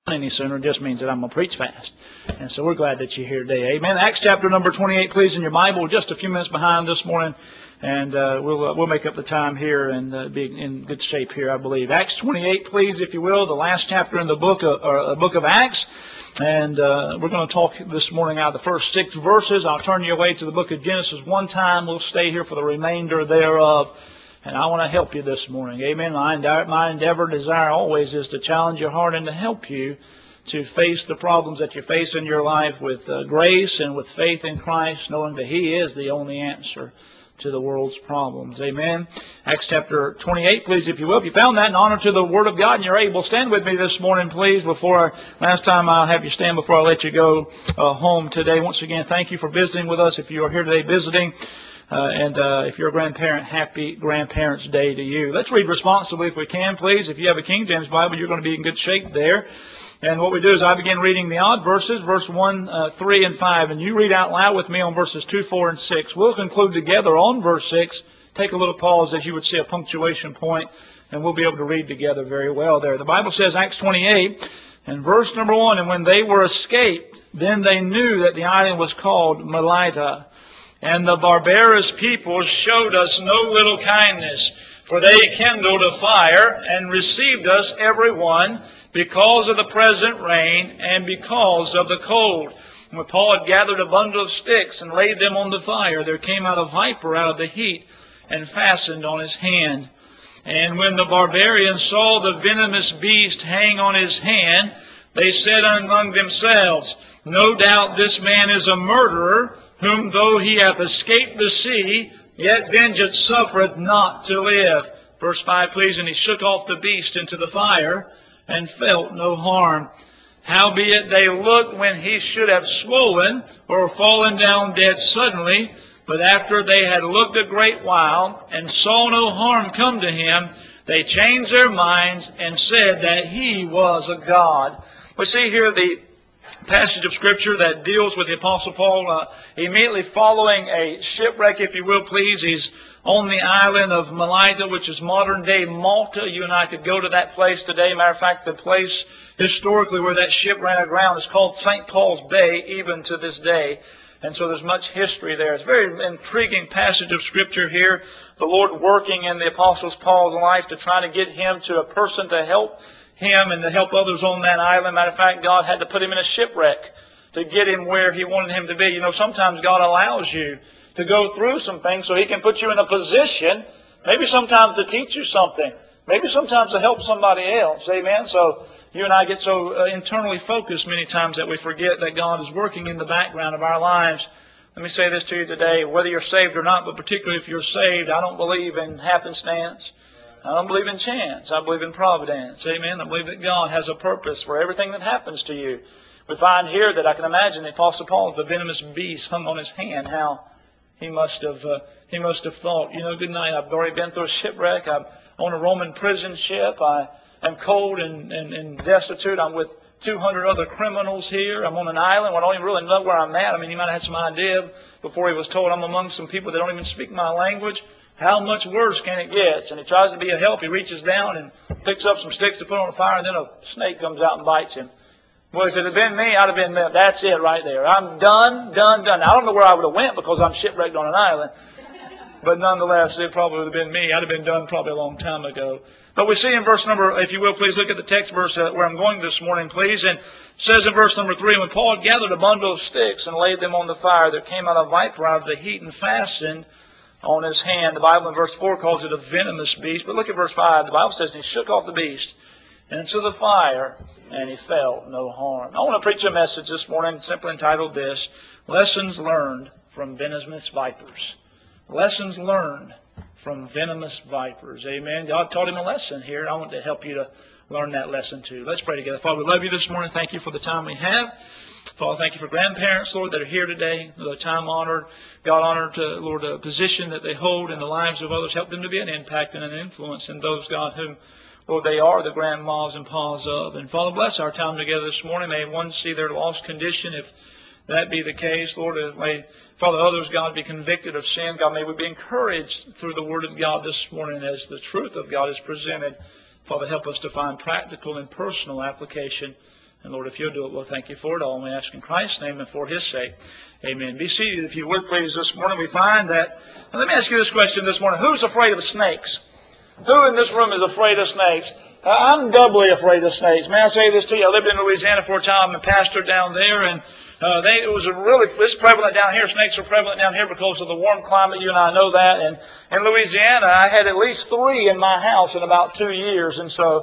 any sooner. It just means that I'm going to preach fast. And so we're glad that you're here today. Amen. Acts chapter number 28, please, in your Bible. We're just a few minutes behind this morning. And we'll make up the time here and be in good shape here, I believe. Acts 28, please, if you will, the last chapter in the book of Acts. And we're going to talk this morning out of the first 6 verses. I'll turn you away to the book of Genesis one time. We'll stay here for the remainder thereof. And I want to help you this morning. Amen. My endeavor, desire always is to challenge your heart and to help you to face the problems that you face in your life with grace and with faith in Christ, knowing that He is the only answer to the world's problems. Amen. Acts chapter 28, please, if you will. If you found that, in honor to the Word of God and you're able, stand with me this morning, please. Last time I'll have you stand before I let you go home today. Once again, thank you for visiting with us. If you are here today visiting, and if you're a grandparent, happy Grandparents' Day to you. Let's read responsibly if we can, please. If you have a King James Bible, you're going to be in good shape there. And what we do is I begin reading the odd verses, verse 1, 3, and 5. And you read out loud with me on verses 2, 4, and 6. We'll conclude together on verse 6. Take a little pause as you would see a punctuation point, and we'll be able to read together very well there. The Bible says, Acts 28, and verse number 1, and when they were escaped, then they knew that the island was called Melita. And the barbarous people showed us no little kindness, for they kindled a fire and received us every one, because of the present rain and because of the cold. And when Paul had gathered a bundle of sticks and laid them on the fire, there came out a viper out of the heat and fastened on his hand. And when the barbarians saw the venomous beast hang on his hand, they said among themselves, no doubt this man is a murderer, whom though he hath escaped the sea, yet vengeance suffereth not to live. Verse 5, please. And he shook off the beast into the fire, and felt no harm. Howbeit they looked when he should have swollen, or fallen down dead suddenly. But after they had looked a great while, and saw no harm come to him, they changed their minds, and said that he was a god. We see here the passage of Scripture that deals with the Apostle Paul immediately following a shipwreck, if you will, please. He's on the island of Melita, which is modern-day Malta. You and I could go to that place today. Matter of fact, the place historically where that ship ran aground is called St. Paul's Bay, even to this day. And so there's much history there. It's a very intriguing passage of Scripture here. The Lord working in the Apostle Paul's life to try to get him to a person to help him and to help others on that island. Matter of fact, God had to put him in a shipwreck to get him where He wanted him to be. You know, sometimes God allows you to go through some things so He can put you in a position, maybe sometimes to teach you something, maybe sometimes to help somebody else. Amen? So you and I get so internally focused many times that we forget that God is working in the background of our lives. Let me say this to you today, whether you're saved or not, but particularly if you're saved, I don't believe in happenstance. I don't believe in chance. I believe in providence. Amen? I believe that God has a purpose for everything that happens to you. We find here that I can imagine the Apostle Paul, the venomous beast hung on his hand, how he must have thought, you know, good night, I've already been through a shipwreck. I'm on a Roman prison ship. I am cold and destitute. I'm with 200 other criminals here. I'm on an island. I don't even really know where I'm at. I mean, he might have had some idea before he was told I'm among some people that don't even speak my language. How much worse can it get? And he tries to be a help. He reaches down and picks up some sticks to put on the fire, and then a snake comes out and bites him. Well, if it had been me, I'd have been there. That's it right there. I'm done. I don't know where I would have went because I'm shipwrecked on an island. But nonetheless, it probably would have been me. I'd have been done probably a long time ago. But we see in verse number, if you will, please look at the text verse where I'm going this morning, please. And it says in verse number 3, when Paul had gathered a bundle of sticks and laid them on the fire, there came out a viper out of the heat and fastened on his hand. The Bible in verse 4 calls it a venomous beast. But look at verse 5. The Bible says he shook off the beast into the fire, and he felt no harm. I want to preach a message this morning simply entitled this, Lessons Learned from Venomous Vipers. Lessons learned from venomous vipers. Amen. God taught him a lesson here, and I want to help you to learn that lesson too. Let's pray together. Father, we love you this morning. Thank you for the time we have. Father, thank you for grandparents, Lord, that are here today. The time-honored, God-honored, Lord, position that they hold in the lives of others. Help them to be an impact and an influence in those, God, whom, Lord, they are the grandmas and paws of. And Father, bless our time together this morning. May one see their lost condition, if that be the case. Lord, may, Father, others, God, be convicted of sin. God, may we be encouraged through the Word of God this morning as the truth of God is presented. Father, help us to find practical and personal application And Lord, if you'll do it, we'll thank you for it all. And we ask in Christ's name and for His sake. Amen. Be seated if you would, please. This morning we find that, let me ask you this question this morning. Who's afraid of snakes? Who in this room is afraid of snakes? I'm doubly afraid of snakes. May I say this to you? I lived in Louisiana for a time and pastored down there, and it's prevalent down here. Snakes are prevalent down here because of the warm climate. You and I know that. And in Louisiana, I had at least 3 in my house in about 2 years. And so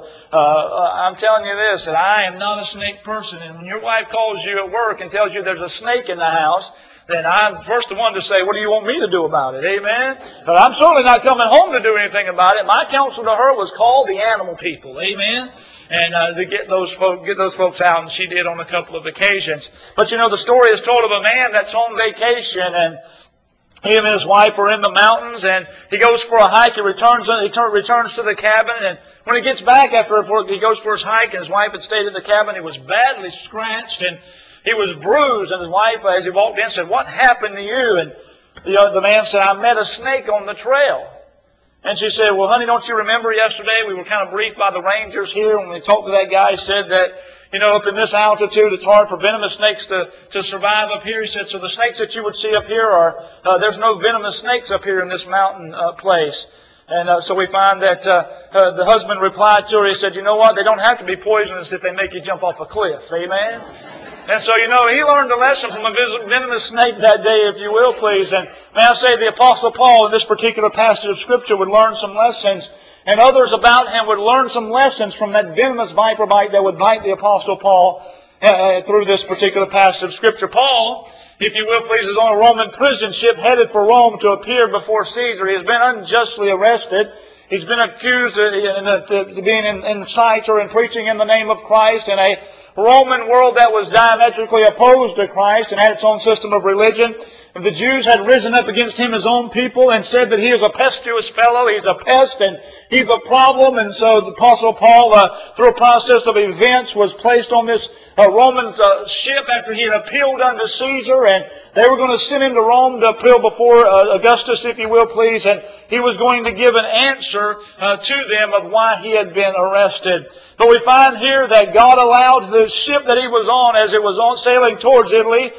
I'm telling you this, that I am not a snake person. And when your wife calls you at work and tells you there's a snake in the house, then I'm first the one to say, what do you want me to do about it? Amen? But I'm certainly not coming home to do anything about it. My counsel to her was call the animal people. Amen? And to get those folks out, and she did on a couple of occasions. But you know, the story is told of a man that's on vacation, and he and his wife are in the mountains, and he goes for a hike. He returns to the cabin, and when he gets back he goes for his hike, and his wife had stayed in the cabin. He was badly scratched, and he was bruised, and his wife, as he walked in, said, "What happened to you?" And the man said, "I met a snake on the trail." And she said, "Well, honey, don't you remember yesterday we were kind of briefed by the rangers here when we talked to that guy? He said that, up in this altitude, it's hard for venomous snakes to survive up here." He said, "So the snakes that you would see up here there's no venomous snakes up here in this mountain place." And so we find that the husband replied to her. He said, "You know what? They don't have to be poisonous if they make you jump off a cliff." Amen? And so, he learned a lesson from a venomous snake that day, if you will, please. And may I say, the Apostle Paul in this particular passage of Scripture would learn some lessons, and others about him would learn some lessons from that venomous viper bite that would bite the Apostle Paul through this particular passage of Scripture. Paul, if you will, please, is on a Roman prison ship headed for Rome to appear before Caesar. He has been unjustly arrested. He's been accused of being in sight or in preaching in the name of Christ in a Roman world that was diametrically opposed to Christ and had its own system of religion. And the Jews had risen up against him, his own people, and said that he is a pestious fellow, he's a pest, and he's a problem. And so the Apostle Paul, through a process of events, was placed on this Roman ship after he had appealed unto Caesar, and they were going to send him to Rome to appeal before Augustus, if you will, please, and he was going to give an answer to them of why he had been arrested. But we find here that God allowed the ship that he was on, as it was on sailing towards Italy,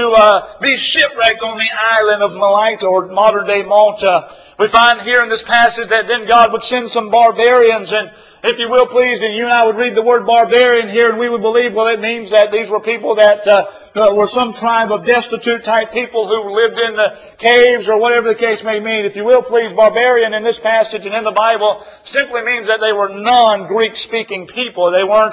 to be shipwrecked on the island of Malta, or modern-day Malta. We find here in this passage that then God would send some barbarians, and if you will, please, and you and I would read the word barbarian here, and we would believe, well, it means that these were people that were some tribe of destitute type people who lived in the caves or whatever the case may mean. If you will, please, barbarian in this passage and in the Bible simply means that they were non-Greek speaking people. They were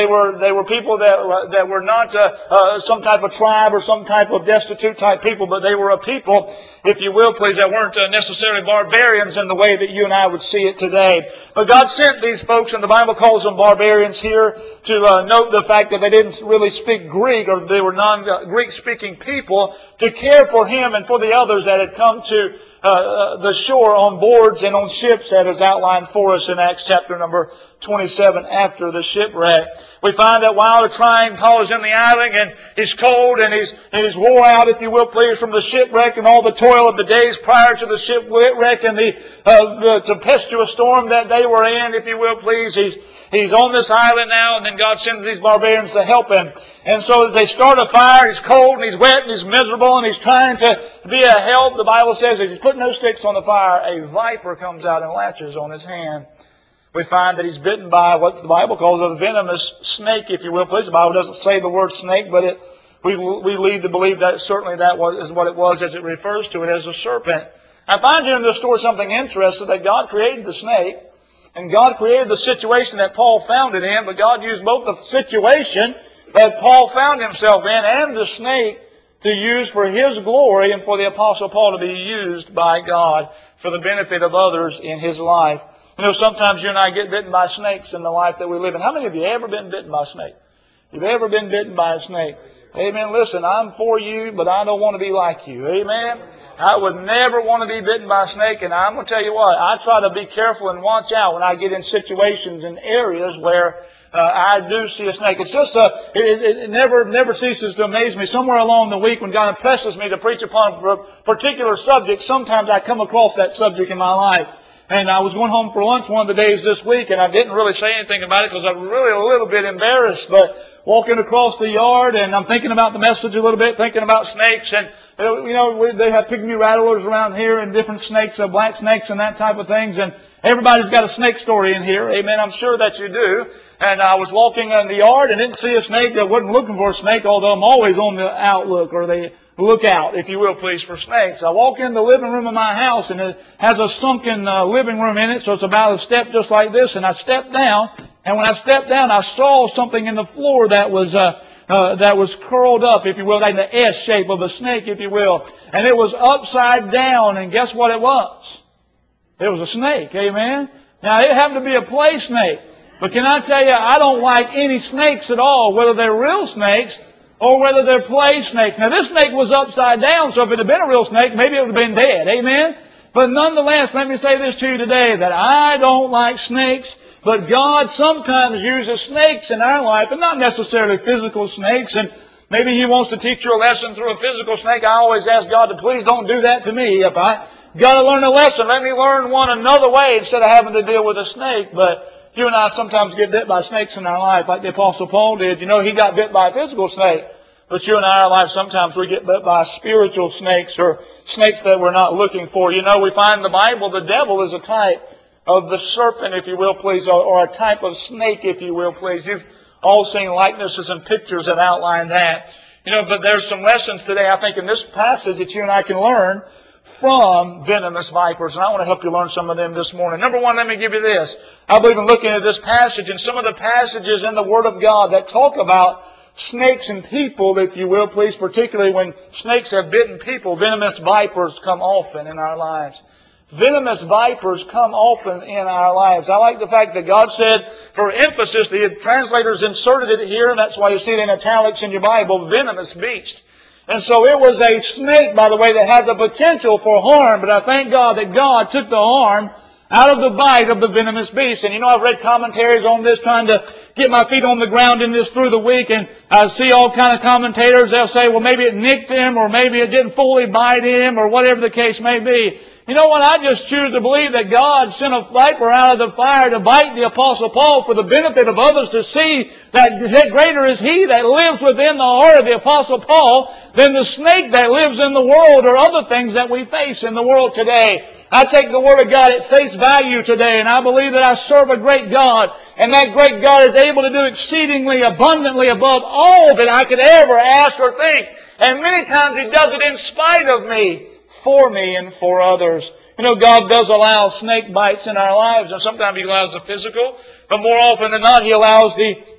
people that were not some type of tribe or some type of destitute type people, but they were a people, if you will, please, that weren't necessarily barbarians in the way that you and I would see it today. But God sent these folks, and the Bible calls them barbarians here, to note the fact that they didn't really speak Greek, or they were non-Greek speaking people, to care for him and for the others that had come to the shore on boards and on ships, that is outlined for us in Acts chapter number 27 after the shipwreck. We find that while trying, Paul is in the island, and he's cold, and he's wore out, if you will, please, from the shipwreck and all the toil of the days prior to the shipwreck and the tempestuous storm that they were in, if you will, please. He's on this island now, and then God sends these barbarians to help him. And so as they start a fire, he's cold, and he's wet, and he's miserable, and he's trying to be a help. The Bible says as he's putting those sticks on the fire, a viper comes out and latches on his hand. We find that he's bitten by what the Bible calls a venomous snake, if you will, please. The Bible doesn't say the word snake, but we lead to believe that certainly that is what it was, as it refers to it as a serpent. I find here in this story something interesting, that God created the snake, and God created the situation that Paul found it in, but God used both the situation that Paul found himself in and the snake to use for his glory and for the Apostle Paul to be used by God for the benefit of others in his life. Sometimes you and I get bitten by snakes in the life that we live in. How many of you have ever been bitten by a snake? You've ever been bitten by a snake? Amen. Listen, I'm for you, but I don't want to be like you. Amen. I would never want to be bitten by a snake, and I'm going to tell you what, I try to be careful and watch out when I get in situations and areas where I do see a snake. It's just it never ceases to amaze me. Somewhere along the week when God impresses me to preach upon a particular subject, sometimes I come across that subject in my life. And I was going home for lunch one of the days this week, and I didn't really say anything about it because I was really a little bit embarrassed. But walking across the yard, and I'm thinking about the message a little bit, thinking about snakes. And, they have pygmy rattlers around here and different snakes, black snakes and that type of things. And everybody's got a snake story in here. Amen. I'm sure that you do. And I was walking in the yard and didn't see a snake. I wasn't looking for a snake, although I'm always on the outlook, or the lookout, if you will, please, for snakes. I walk in the living room of my house, and it has a sunken living room in it, so it's about a step just like this. And I stepped down, and when I stepped down, I saw something in the floor that was curled up, if you will, like the S shape of a snake, if you will. And it was upside down, and guess what it was? It was a snake, amen? Now, it happened to be a play snake. But can I tell you, I don't like any snakes at all, whether they're real snakes or whether they're play snakes. Now, this snake was upside down, so if it had been a real snake, maybe it would have been dead, amen? But nonetheless, let me say this to you today, that I don't like snakes, but God sometimes uses snakes in our life, and not necessarily physical snakes. And maybe He wants to teach you a lesson through a physical snake. I always ask God to please don't do that to me. If I got to learn a lesson, let me learn one another way instead of having to deal with a snake. But you and I sometimes get bit by snakes in our life, like the Apostle Paul did. He got bit by a physical snake. But you and I in our life, sometimes we get bit by spiritual snakes, or snakes that we're not looking for. We find in the Bible the devil is a type of the serpent, if you will, please, or a type of snake, if you will, please. You've all seen likenesses and pictures that outline that. But there's some lessons today, I think, in this passage that you and I can learn from venomous vipers. And I want to help you learn some of them this morning. Number one, let me give you this. I believe in looking at this passage and some of the passages in the Word of God that talk about snakes and people, if you will, please, particularly when snakes have bitten people, venomous vipers come often in our lives. Venomous vipers come often in our lives. I like the fact that God said, for emphasis, the translators inserted it here, and that's why you see it in italics in your Bible, venomous beast. And so it was a snake, by the way, that had the potential for harm, but I thank God that God took the harm out of the bite of the venomous beast. And I've read commentaries on this, trying to get my feet on the ground in this through the week, and I see all kind of commentators. They'll say, well, maybe it nicked him, or maybe it didn't fully bite him, or whatever the case may be. You know what? I just choose to believe that God sent a viper out of the fire to bite the Apostle Paul for the benefit of others to see that greater is He that lives within the heart of the Apostle Paul than the snake that lives in the world, or other things that we face in the world today. I take the Word of God at face value today, and I believe that I serve a great God, and that great God is able to do exceedingly abundantly above all that I could ever ask or think. And many times He does it in spite of me, for me, and for others. God does allow snake bites in our lives, and sometimes He allows the physical, but more often than not, He allows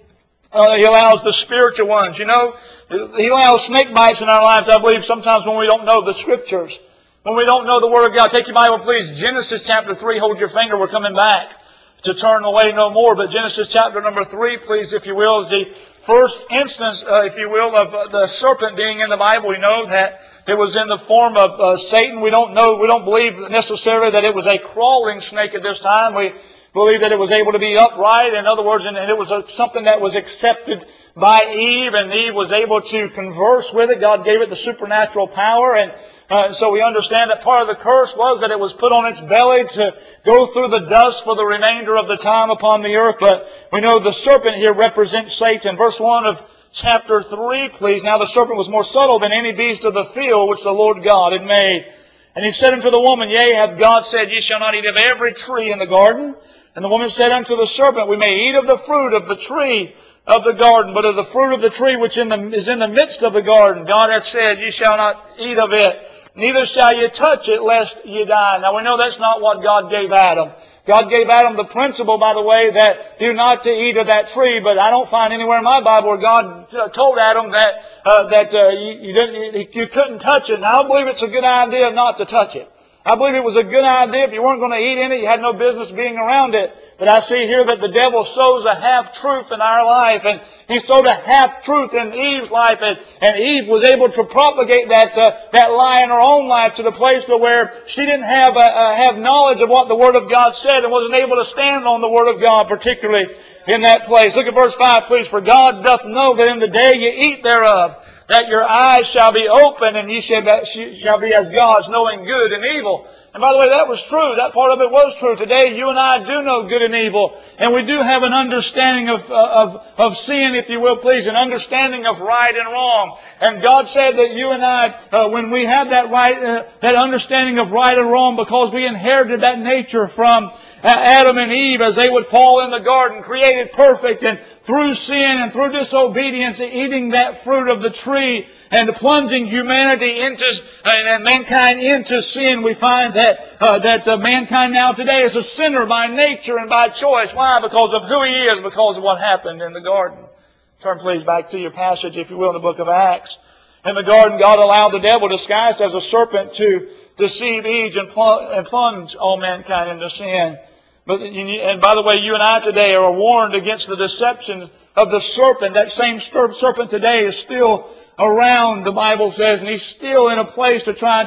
the spiritual ones. He allows snake bites in our lives, I believe, sometimes when we don't know the Scriptures. When we don't know the Word of God. Take your Bible, please. Genesis chapter 3. Hold your finger. We're coming back to turn away no more. But Genesis chapter number 3, please, if you will, is the first instance, if you will, of the serpent being in the Bible. We know that it was in the form of Satan. We don't believe necessarily that it was a crawling snake at this time. We believe that it was able to be upright. In other words, and it was something that was accepted by Eve, and Eve was able to converse with it. God gave it the supernatural power, and so we understand that part of the curse was that it was put on its belly to go through the dust for the remainder of the time upon the earth. But we know the serpent here represents Satan. Verse 1 of chapter 3, please. Now the serpent was more subtle than any beast of the field which the Lord God had made. And he said unto the woman, Yea, hath God said, Ye shall not eat of every tree in the garden? And the woman said unto the serpent, We may eat of the fruit of the tree of the garden, but of the fruit of the tree which is in the midst of the garden, God hath said, Ye shall not eat of it, neither shall ye touch it, lest ye die. Now we know that's not what God gave Adam. God gave Adam the principle, by the way, that you're not to eat of that tree, but I don't find anywhere in my Bible where God told Adam that you couldn't touch it. And I don't believe it's a good idea not to touch it. I believe it was a good idea. If you weren't going to eat in it, you had no business being around it. But I see here that the devil sows a half-truth in our life, and he sowed a half-truth in Eve's life, and Eve was able to propagate that lie in her own life to the place where she didn't have knowledge of what the Word of God said, and wasn't able to stand on the Word of God, particularly in that place. Look at verse 5, please. For God doth know that in the day ye eat thereof, that your eyes shall be open, and ye shall be as gods, knowing good and evil. And by the way, that was true. That part of it was true. Today, you and I do know good and evil. And we do have an understanding of sin, if you will, please. An understanding of right and wrong. And God said that you and I, when we have that that understanding of right and wrong, because we inherited that nature from Adam and Eve as they would fall in the garden, created perfect, and through sin and through disobedience, eating that fruit of the tree and plunging humanity into and mankind into sin, we find that mankind now today is a sinner by nature and by choice. Why? Because of who he is, because of what happened in the garden. Turn please back to your passage, if you will, in the book of Acts. In the garden, God allowed the devil, disguised as a serpent, to deceive Eve and plunge all mankind into sin. And by the way, you and I today are warned against the deception of the serpent. That same serpent today is still around, the Bible says, and he's still in a place to try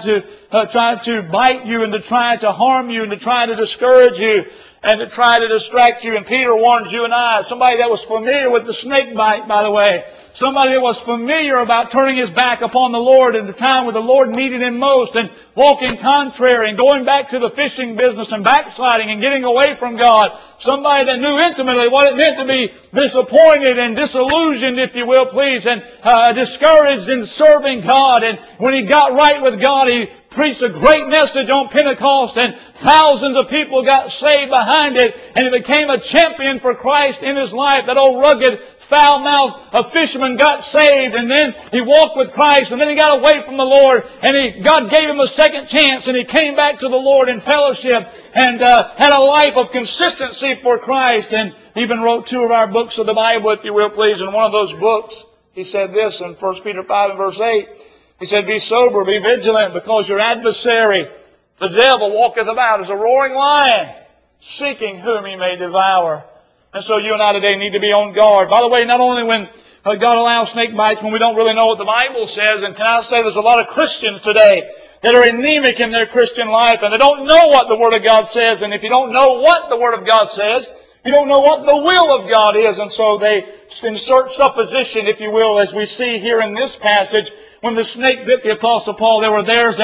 to bite you and to try to harm you and to try to discourage you and to try to distract you. And Peter warns you and I, somebody that was familiar with the snake bite, by the way, somebody that was familiar about turning his back upon the Lord in the time where the Lord needed him most and walking contrary and going back to the fishing business and backsliding and getting away from God. Somebody that knew intimately what it meant to be disappointed and disillusioned, if you will, please, and discouraged in serving God. And when he got right with God, he preached a great message on Pentecost, and thousands of people got saved behind it, and he became a champion for Christ in his life. That old rugged, foul-mouthed fisherman got saved, and then he walked with Christ, and then he got away from the Lord, and God gave him a second chance, and he came back to the Lord in fellowship and had a life of consistency for Christ, and even wrote 2 of our books of the Bible, if you will, please. In one of those books, he said this in 1 Peter 5 and verse 8. He said, "Be sober, be vigilant, because your adversary, the devil, walketh about as a roaring lion, seeking whom he may devour." And so you and I today need to be on guard. By the way, not only when God allows snake bites, when we don't really know what the Bible says, and can I say there's a lot of Christians today that are anemic in their Christian life, and they don't know what the Word of God says. And if you don't know what the Word of God says, you don't know what the will of God is. And so they insert supposition, if you will, as we see here in this passage. When the snake bit the Apostle Paul, there were those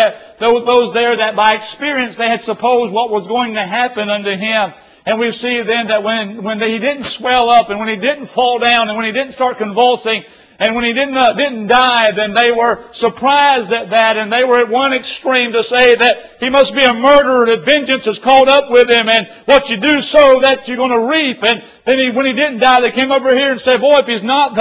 there that by experience they had supposed what was going to happen unto him. And we see then that when he didn't swell up, and when he didn't fall down, and when he didn't start convulsing, and when he didn't die, then they were surprised at that, and they were at one extreme to say that he must be a murderer, that vengeance has caught up with him, and what you do sow, that you're going to reap. And then when he didn't die, they came over here and said, boy, if he's not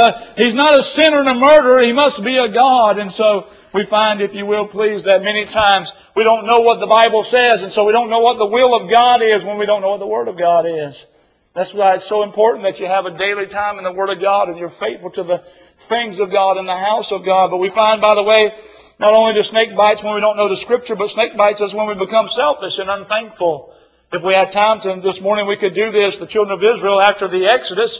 a sinner and a murderer, he must be a God. And so we find, if you will, please, that many times we don't know what the Bible says, and so we don't know what the will of God is when we don't know what the Word of God is. That's why it's so important that you have a daily time in the Word of God and you're faithful to the things of God in the house of God. But we find, by the way, not only do snake bites when we don't know the Scripture, but snake bites us when we become selfish and unthankful. If we had time to, this morning we could do this. The children of Israel, after the Exodus,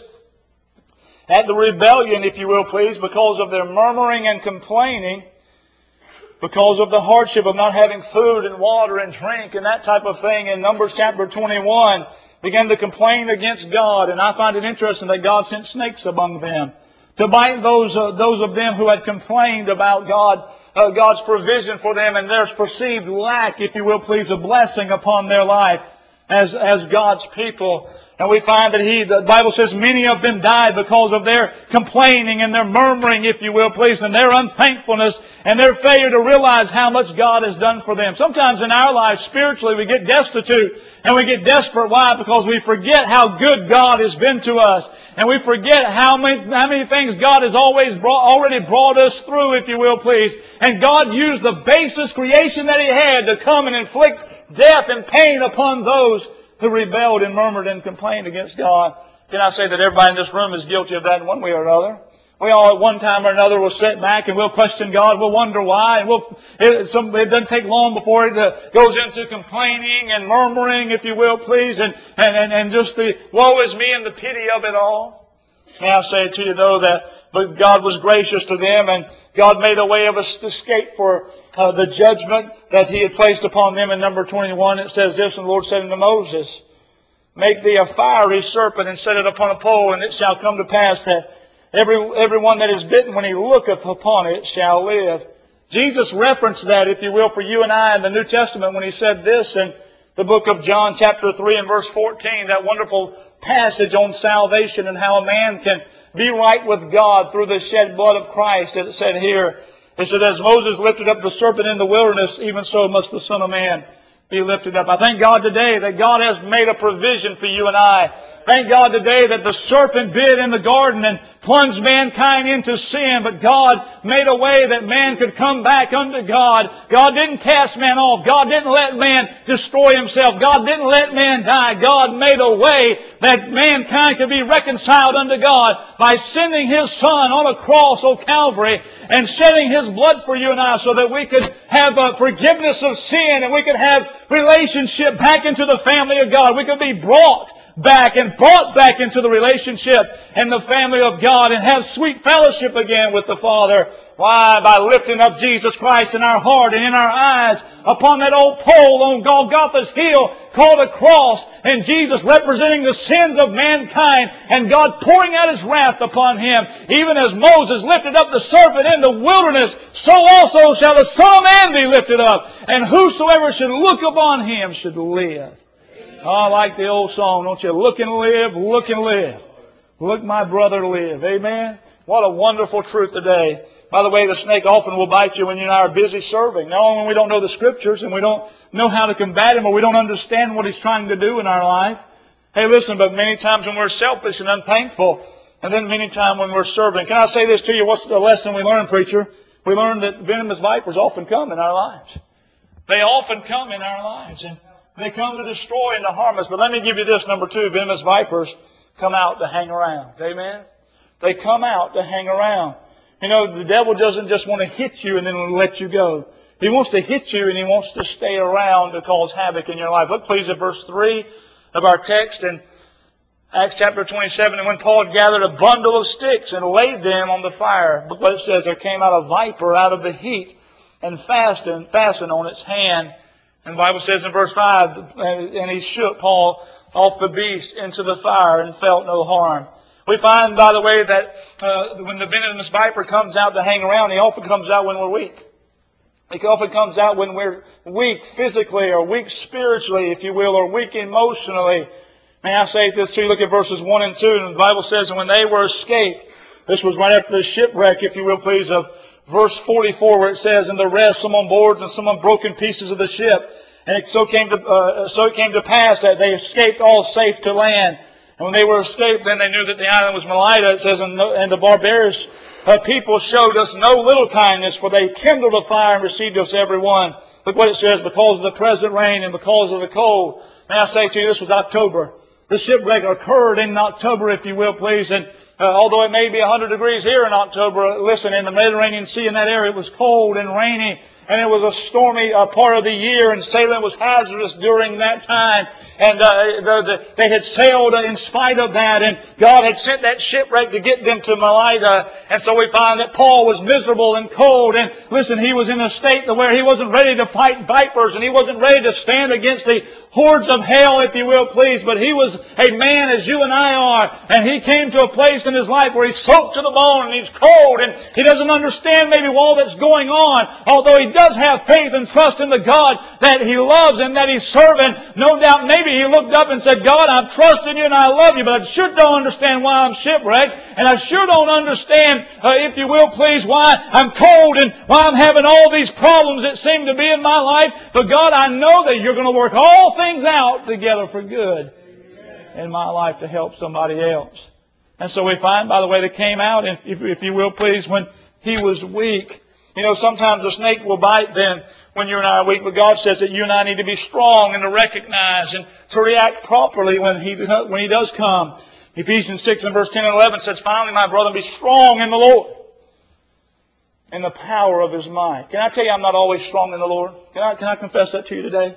had the rebellion, if you will, please, because of their murmuring and complaining, because of the hardship of not having food and water and drink and that type of thing. In Numbers chapter 21, began to complain against God. And I find it interesting that God sent snakes among them to bite those of them who had complained about God's provision for them and their perceived lack, if you will, please, a blessing upon their life as God's people. And we find that the Bible says many of them died because of their complaining and their murmuring, if you will, please, and their unthankfulness and their failure to realize how much God has done for them. Sometimes in our lives, spiritually, we get destitute and we get desperate. Why? Because we forget how good God has been to us. And we forget how many things God has already brought us through, if you will, please. And God used the basest creation that He had to come and inflict death and pain upon those who rebelled and murmured and complained against God. Can I say that everybody in this room is guilty of that in one way or another? We all at one time or another will sit back and we'll question God. We'll wonder why. And it doesn't take long before it goes into complaining and murmuring, if you will, please. And just the woe is me and the pity of it all. May I say to you, though, but God was gracious to them, and God made a way of escape for the judgment that He had placed upon them. In number 21, it says this, and the Lord said unto Moses, make thee a fiery serpent, and set it upon a pole, and it shall come to pass that every one that is bitten, when he looketh upon it, shall live. Jesus referenced that, if you will, for you and I in the New Testament when He said this in the book of John chapter 3 and verse 14, that wonderful passage on salvation and how a man can be right with God through the shed blood of Christ. It said here, it said, as Moses lifted up the serpent in the wilderness, even so must the Son of Man be lifted up. I thank God today that God has made a provision for you and I. Thank God today that the serpent bit in the garden and plunged mankind into sin, but God made a way that man could come back unto God. God didn't cast man off. God didn't let man destroy himself. God didn't let man die. God made a way that mankind could be reconciled unto God by sending His Son on a cross, on Calvary, and shedding His blood for you and I so that we could have forgiveness of sin and we could have relationship back into the family of God. We could be brought back and brought back into the relationship and the family of God and have sweet fellowship again with the Father. Why? By lifting up Jesus Christ in our heart and in our eyes upon that old pole on Golgotha's hill called a cross, and Jesus representing the sins of mankind and God pouring out His wrath upon Him. Even as Moses lifted up the serpent in the wilderness, so also shall the Son of Man be lifted up, and whosoever should look upon Him should live. Oh, I like the old song, don't you? Look and live, look and live. Look, my brother, live. Amen? What a wonderful truth today. By the way, the snake often will bite you when you and I are busy serving. Not only when we don't know the Scriptures and we don't know how to combat him or we don't understand what he's trying to do in our life. Hey, listen, but many times when we're selfish and unthankful, and then many times when we're serving. Can I say this to you? What's the lesson we learn, preacher? We learn that venomous vipers often come in our lives. They often come in our lives. And they come to destroy and to harm us. But let me give you this, number two. Venomous vipers come out to hang around. Amen? They come out to hang around. You know, the devil doesn't just want to hit you and then let you go. He wants to hit you and he wants to stay around to cause havoc in your life. Look please at verse 3 of our text in Acts chapter 27. And when Paul had gathered a bundle of sticks and laid them on the fire, look what it says. There came out a viper out of the heat and fastened on its hand. And the Bible says in verse 5, and he shook Paul off the beast into the fire and felt no harm. We find, by the way, that when the venomous viper comes out to hang around, he often comes out when we're weak. He often comes out when we're weak physically or weak spiritually, if you will, or weak emotionally. May I say this to you? Look at verses 1 and 2. And the Bible says, and when they were escaped, this was right after the shipwreck, if you will, please, of verse 44, where it says, and the rest, some on boards and some on broken pieces of the ship. And it so came to pass that they escaped all safe to land. And when they were escaped, then they knew that the island was Melita. It says, and the barbarous people showed us no little kindness, for they kindled a fire and received us every one. Look what it says, because of the present rain and because of the cold. May I say to you, this was October. The shipwreck occurred in October, if you will, please. And although it may be 100 degrees here in October, listen, in the Mediterranean Sea in that area, it was cold and rainy. And it was a stormy part of the year, and sailing was hazardous during that time. And they had sailed in spite of that, and God had sent that shipwreck to get them to Melita. And so we find that Paul was miserable and cold. And listen, he was in a state where he wasn't ready to fight vipers, and he wasn't ready to stand against the hordes of hell, if you will, please. But he was a man as you and I are, and he came to a place in his life where he's soaked to the bone, and he's cold, and he doesn't understand maybe all that's going on, although he does have faith and trust in the God that he loves and that he's serving. No doubt maybe he looked up and said, God, I'm trusting you and I love you, but I sure don't understand why I'm shipwrecked, and I sure don't understand, if you will, please, why I'm cold and why I'm having all these problems that seem to be in my life. But God, I know that you're going to work all things out together for good in my life to help somebody else. And so we find, by the way, that came out, if you will, please, when he was weak. You know, sometimes a snake will bite then when you and I are weak, but God says that you and I need to be strong and to recognize and to react properly when he does come. Ephesians 6 and verse 10 and 11 says, finally, my brother, be strong in the Lord and the power of His might. Can I tell you I'm not always strong in the Lord? Can I confess that to you today?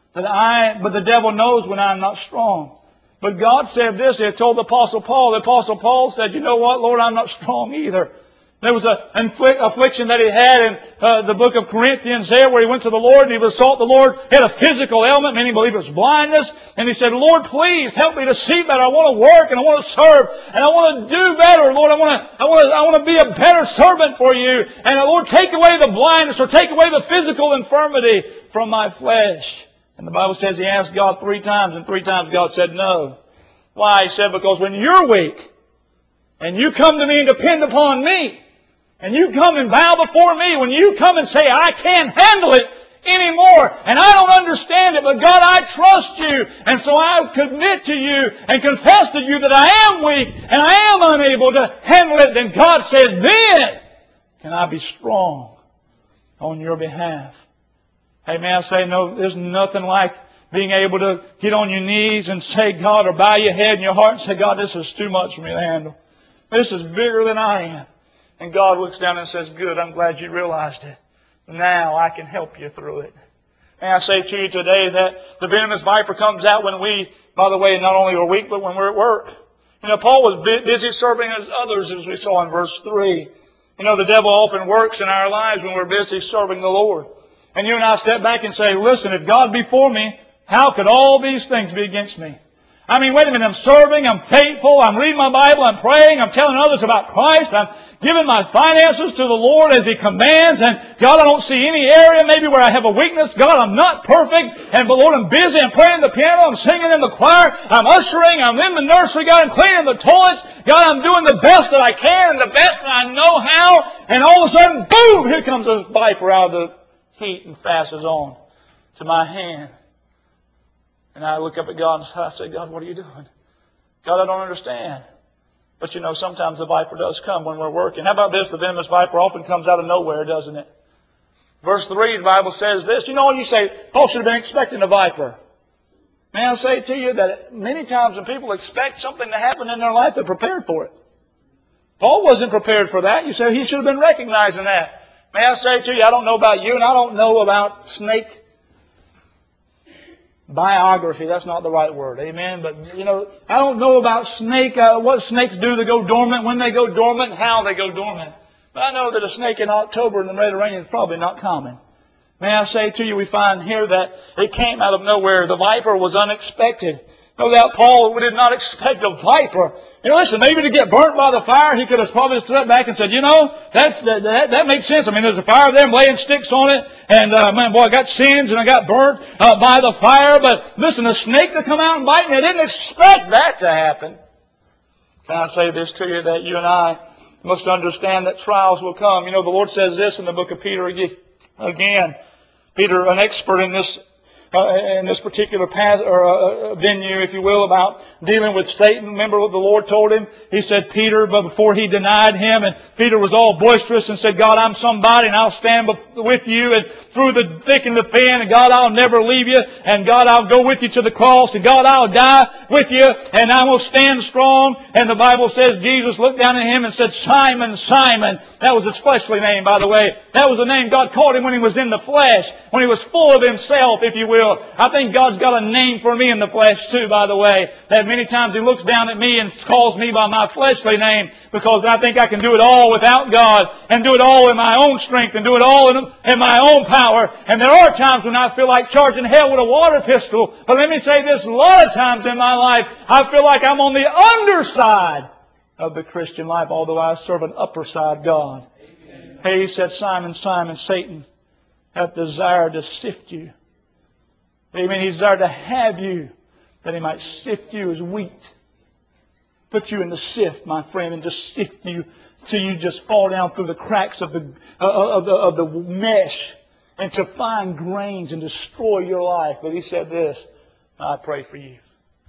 But the devil knows when I'm not strong. But God said this. He had told the Apostle Paul. The Apostle Paul said, you know what, Lord, I'm not strong either. There was an affliction that he had in the book of Corinthians there where he went to the Lord and he besought the Lord. He had a physical ailment, meaning believe it was blindness. And he said, Lord, please help me to see better. I want to work and I want to serve and I want to do better. Lord, I want to be a better servant for you. And Lord, take away the blindness or take away the physical infirmity from my flesh. And the Bible says he asked God 3 times and 3 times God said no. Why? He said, because when you're weak and you come to me and depend upon me, and you come and bow before me, when you come and say, I can't handle it anymore, and I don't understand it, but God, I trust you, and so I commit to you and confess to you that I am weak and I am unable to handle it, then God said, then can I be strong on your behalf. Hey, may I say, no, there's nothing like being able to get on your knees and say, God, or bow your head in your heart and say, God, this is too much for me to handle. This is bigger than I am. And God looks down and says, good, I'm glad you realized it. Now I can help you through it. May I say to you today that the venomous viper comes out when we, by the way, not only are weak, but when we're at work. You know, Paul was busy serving as others, as we saw in verse 3. You know, the devil often works in our lives when we're busy serving the Lord. And you and I step back and say, listen, if God be for me, how could all these things be against me? I mean, wait a minute, I'm serving, I'm faithful, I'm reading my Bible, I'm praying, I'm telling others about Christ, I'm giving my finances to the Lord as He commands, and God, I don't see any area maybe where I have a weakness. God, I'm not perfect, but Lord, I'm busy, I'm playing the piano, I'm singing in the choir, I'm ushering, I'm in the nursery, God, I'm cleaning the toilets, God, I'm doing the best that I can and the best that I know how, and all of a sudden, boom, here comes a viper out of the heat and fastens on to my hand. And I look up at God and I say, God, what are you doing? God, I don't understand. But you know, sometimes the viper does come when we're working. How about this? The venomous viper often comes out of nowhere, doesn't it? Verse 3, the Bible says this. You know, you say, Paul should have been expecting a viper. May I say to you that many times when people expect something to happen in their life, they're prepared for it. Paul wasn't prepared for that. You say he should have been recognizing that. May I say to you, I don't know about you, and I don't know about snake biography. That's not the right word. Amen. But, you know, I don't know about what snakes do. They go dormant, when they go dormant, and how they go dormant. But I know that a snake in October in the Mediterranean is probably not common. May I say to you, we find here that it came out of nowhere. The viper was unexpected. No doubt Paul did not expect a viper. You know, listen, maybe to get burnt by the fire, he could have probably stepped back and said, you know, that makes sense. I mean, there's a fire there, I'm laying sticks on it, and man, boy, I got sins and I got burnt by the fire. But listen, a snake to come out and bite me, I didn't expect that to happen. Can I say this to you, that you and I must understand that trials will come. You know, the Lord says this in the book of Peter again. Peter, an expert in this particular venue, if you will, about dealing with Satan. Remember what the Lord told him? He said, Peter, but before he denied him, and Peter was all boisterous and said, God, I'm somebody, and I'll stand with you, and through the thick and the thin, and God, I'll never leave you, and God, I'll go with you to the cross, and God, I'll die with you, and I will stand strong. And the Bible says Jesus looked down at him and said, Simon, Simon. That was his fleshly name, by the way. That was the name God called him when he was in the flesh, when he was full of himself, if you will. I think God's got a name for me in the flesh too, by the way. That many times He looks down at me and calls me by my fleshly name, because I think I can do it all without God, and do it all in my own strength, and do it all in my own power. And there are times when I feel like charging hell with a water pistol. But let me say this, a lot of times in my life, I feel like I'm on the underside of the Christian life, although I serve an upper side God. Amen. Hey, He said, Simon, Simon, Satan hath desired to sift you. Amen. He desired to have you, that He might sift you as wheat. Put you in the sift, my friend, and just sift you till you just fall down through the cracks of the mesh, and to find grains and destroy your life. But He said this, I pray for you.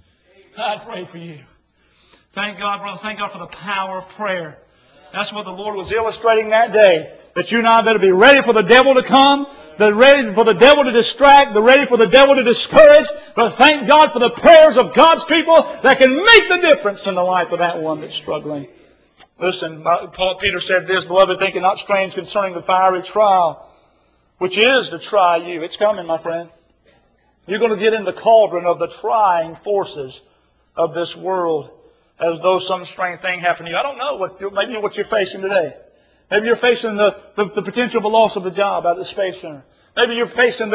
I pray for you. Thank God, brother. Thank God for the power of prayer. That's what the Lord was illustrating that day. That you and I better be ready for the devil to come, ready for the devil to distract, ready for the devil to discourage. But thank God for the prayers of God's people that can make the difference in the life of that one that's struggling. Listen, Peter said this, beloved, think it not strange concerning the fiery trial, which is to try you. It's coming, my friend. You're going to get in the cauldron of the trying forces of this world, as though some strange thing happened to you. I don't know maybe what you're facing today. Maybe you're facing the potential loss of the job out at the Space Center. Maybe you're facing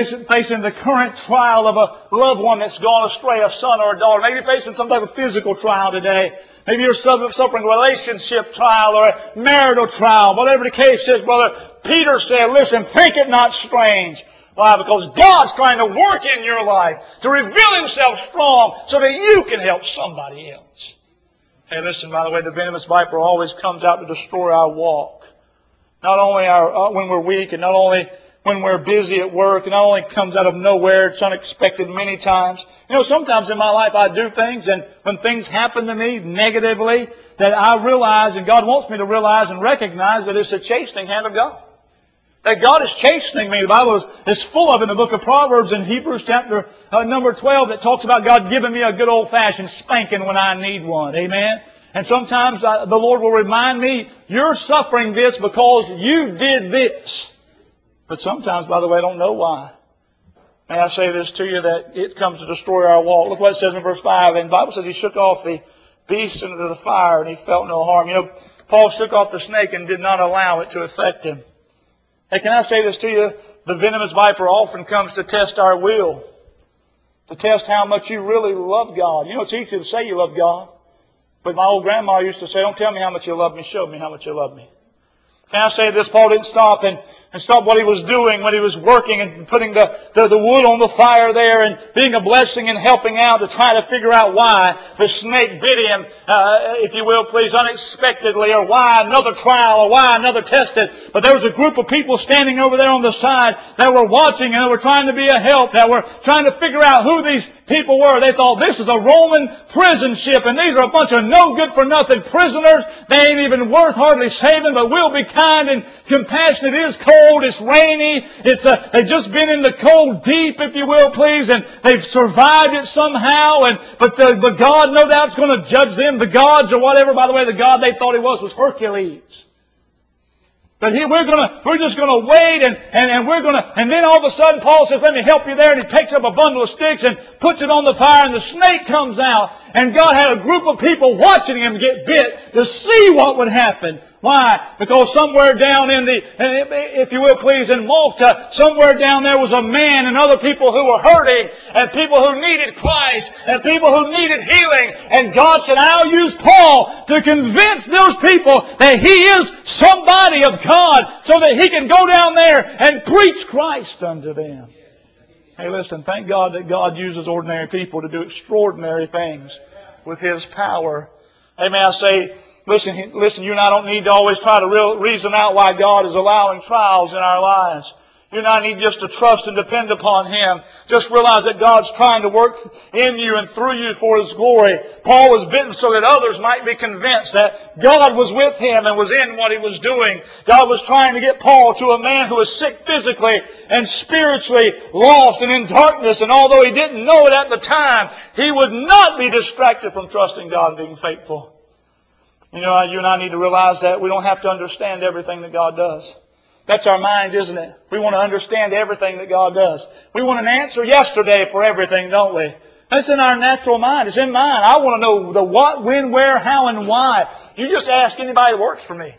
the current trial of a loved one that's gone astray, a son or a daughter. Maybe you're facing some type of physical trial today. Maybe you're suffering a relationship trial or a marital trial. Whatever the case is, Brother Peter said, listen, think it not strange. Why? Because God's trying to work in your life to reveal Himself strong so that you can help somebody else. Hey, listen, by the way, the venomous viper always comes out to destroy our walk. Not only when we're weak, and not only when we're busy at work, and not only comes out of nowhere, it's unexpected many times. You know, sometimes in my life I do things, and when things happen to me negatively, that I realize, and God wants me to realize and recognize that it's a chastening hand of God. That God is chastening me. The Bible is full of it in the book of Proverbs and Hebrews chapter number 12 that talks about God giving me a good old-fashioned spanking when I need one. Amen? And sometimes the Lord will remind me, you're suffering this because you did this. But sometimes, by the way, I don't know why. May I say this to you, that it comes to destroy our walk. Look what it says in verse 5. And the Bible says He shook off the beast into the fire and He felt no harm. You know, Paul shook off the snake and did not allow it to affect him. Hey, can I say this to you? The venomous viper often comes to test our will. To test how much you really love God. You know, it's easy to say you love God. But my old grandma used to say, don't tell me how much you love me, show me how much you love me. Can I say this? Paul didn't stop and stop what he was doing when he was working and putting the wood on the fire there and being a blessing and helping out to try to figure out why the snake bit him, if you will, please, unexpectedly, or why another trial, or why another tested. But there was a group of people standing over there on the side that were watching and that were trying to be a help, that were trying to figure out who these people were. They thought, this is a Roman prison ship, and these are a bunch of no good for nothing prisoners. They ain't even worth hardly saving, but we'll be kind and compassionate. It is cold, it's rainy, they've just been in the cold deep, if you will, please, and they've survived it somehow, but God no doubt is going to judge them. The gods or whatever, by the way, the God they thought He was Hercules. But we're just going to wait, and then all of a sudden Paul says, let me help you there, and he takes up a bundle of sticks and puts it on the fire, and the snake comes out, and God had a group of people watching him get bit to see what would happen. Why? Because somewhere down in if you will please, in Malta, somewhere down there was a man and other people who were hurting, and people who needed Christ, and people who needed healing. And God said, I'll use Paul to convince those people that he is somebody of God, so that he can go down there and preach Christ unto them. Hey, listen, thank God that God uses ordinary people to do extraordinary things with His power. Hey, may I say, Listen, you and I don't need to always try to reason out why God is allowing trials in our lives. You and I need just to trust and depend upon Him. Just realize that God's trying to work in you and through you for His glory. Paul was bitten so that others might be convinced that God was with him and was in what he was doing. God was trying to get Paul, to a man who was sick physically and spiritually, lost and in darkness. And although he didn't know it at the time, he would not be distracted from trusting God and being faithful. You know, you and I need to realize that we don't have to understand everything that God does. That's our mind, isn't it? We want to understand everything that God does. We want an answer yesterday for everything, don't we? That's in our natural mind. It's in mine. I want to know the what, when, where, how, and why. You just ask anybody that works for me.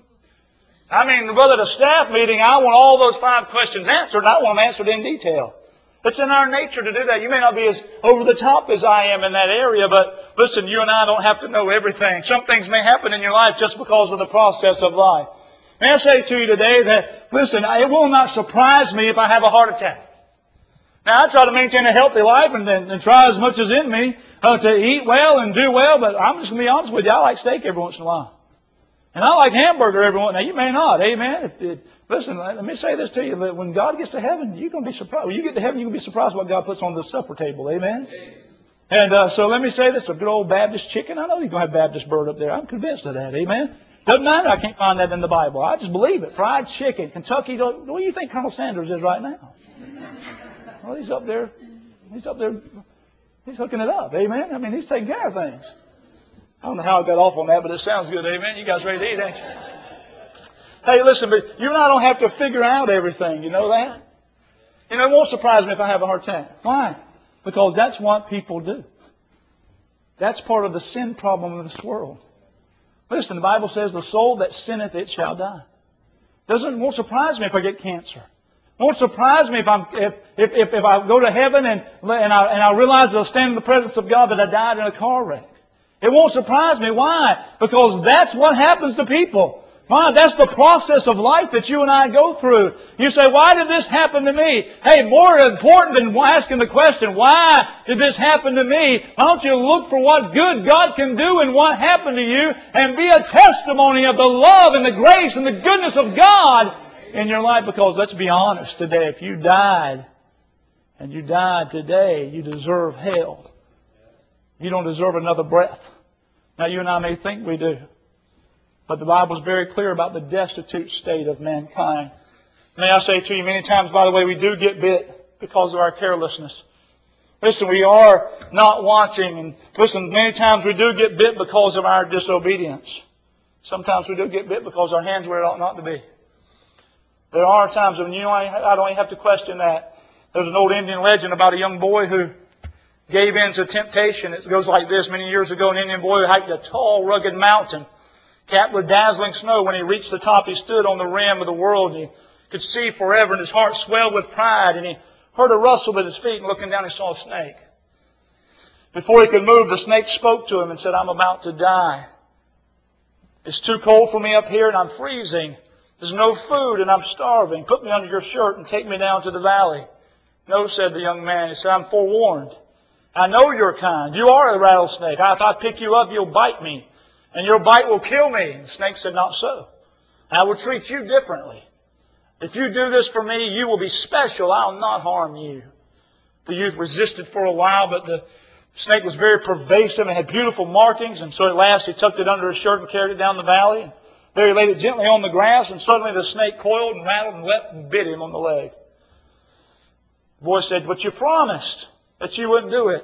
I mean, whether at a staff meeting, I want all those 5 questions answered, and I want them answered in detail. It's in our nature to do that. You may not be as over the top as I am in that area, but listen, you and I don't have to know everything. Some things may happen in your life just because of the process of life. May I say to you today that, listen, it will not surprise me if I have a heart attack. Now, I try to maintain a healthy life and try as much as in me to eat well and do well, but I'm just going to be honest with you, I like steak every once in a while. And I like hamburger every once in a while. Now, you may not, amen. Listen, let me say this to you. That when God gets to heaven, you're going to be surprised. When you get to heaven, you're going to be surprised what God puts on the supper table. Amen? And so let me say this. A good old Baptist chicken. I know you're going to have Baptist bird up there. I'm convinced of that. Amen? Doesn't matter. I can't find that in the Bible. I just believe it. Fried chicken. Kentucky. What do you think Colonel Sanders is right now? Well, he's up there. He's hooking it up. Amen? I mean, he's taking care of things. I don't know how I got off on that, but it sounds good. Amen? You guys ready to eat, ain't you? Hey, listen, but you and I don't have to figure out everything. You know that? You know, it won't surprise me if I have a heart attack. Why? Because that's what people do. That's part of the sin problem of this world. Listen, the Bible says, the soul that sinneth, it shall die. Won't surprise me if I get cancer. Won't surprise me if I go to heaven and I realize that I'll stand in the presence of God that I died in a car wreck. It won't surprise me. Why? Because that's what happens to people. Why? That's the process of life that you and I go through. You say, why did this happen to me? Hey, more important than asking the question, why did this happen to me? Why don't you look for what good God can do in what happened to you and be a testimony of the love and the grace and the goodness of God in your life? Because let's be honest today, if you died and you died today, you deserve hell. You don't deserve another breath. Now you and I may think we do. But the Bible is very clear about the destitute state of mankind. May I say to you, many times, by the way, we do get bit because of our carelessness. Listen, we are not watching. And listen, many times we do get bit because of our disobedience. Sometimes we do get bit because our hands where it ought not to be. There are times when I don't even have to question that. There's an old Indian legend about a young boy who gave in to temptation. It goes like this. Many years ago, an Indian boy hiked a tall, rugged mountain capped with dazzling snow. When he reached the top, he stood on the rim of the world, and he could see forever, and his heart swelled with pride, and he heard a rustle at his feet, and looking down, he saw a snake. Before he could move, the snake spoke to him and said, I'm about to die. It's too cold for me up here, and I'm freezing. There's no food, and I'm starving. Put me under your shirt and take me down to the valley. No, said the young man. He said, I'm forewarned. I know you're kind. You are a rattlesnake. If I pick you up, you'll bite me. And your bite will kill me. And the snake said, not so. I will treat you differently. If you do this for me, you will be special. I'll not harm you. The youth resisted for a while, but the snake was very pervasive and had beautiful markings. And so at last he tucked it under his shirt and carried it down the valley. And there he laid it gently on the grass, and suddenly the snake coiled and rattled and leapt and bit him on the leg. The boy said, but you promised that you wouldn't do it.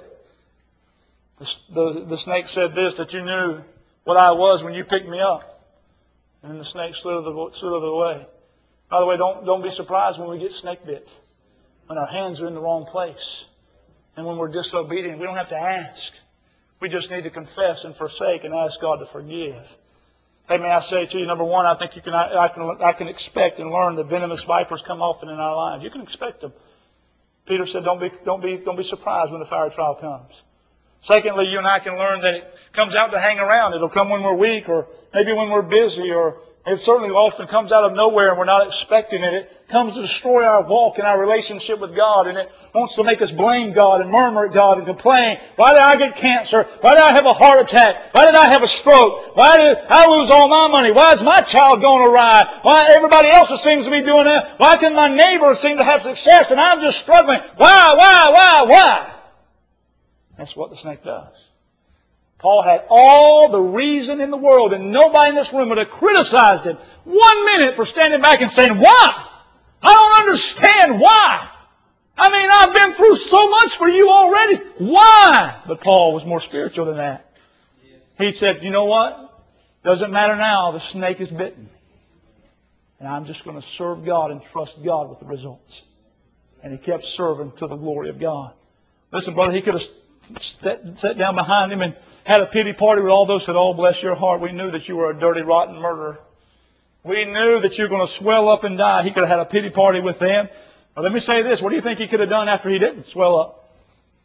The snake said this, that you knew what I was when you picked me up. And the snake slithered away. By the way, don't be surprised when we get snake bit. When our hands are in the wrong place. And when we're disobedient, we don't have to ask. We just need to confess and forsake and ask God to forgive. Hey, may I say to you, number one, I think I can expect and learn that venomous vipers come often in our lives. You can expect them. Peter said, don't be surprised when the fire trial comes. Secondly, you and I can learn that it comes out to hang around. It'll come when we're weak, or maybe when we're busy, or it certainly often comes out of nowhere and we're not expecting it. It comes to destroy our walk and our relationship with God, and it wants to make us blame God and murmur at God and complain. Why did I get cancer? Why did I have a heart attack? Why did I have a stroke? Why did I lose all my money? Why is my child going awry? Why everybody else seems to be doing that? Why can my neighbor seem to have success and I'm just struggling? Why? That's what the snake does. Paul had all the reason in the world, and nobody in this room would have criticized him 1 minute for standing back and saying, why? I don't understand why. I mean, I've been through so much for you already. Why? But Paul was more spiritual than that. He said, you know what? Doesn't matter now. The snake is bitten. And I'm just going to serve God and trust God with the results. And he kept serving to the glory of God. Listen, brother, he could have sat down behind him and had a pity party with all those that, oh, bless your heart, we knew that you were a dirty, rotten murderer. We knew that you were going to swell up and die. He could have had a pity party with them. But let me say this. What do you think he could have done after he didn't swell up?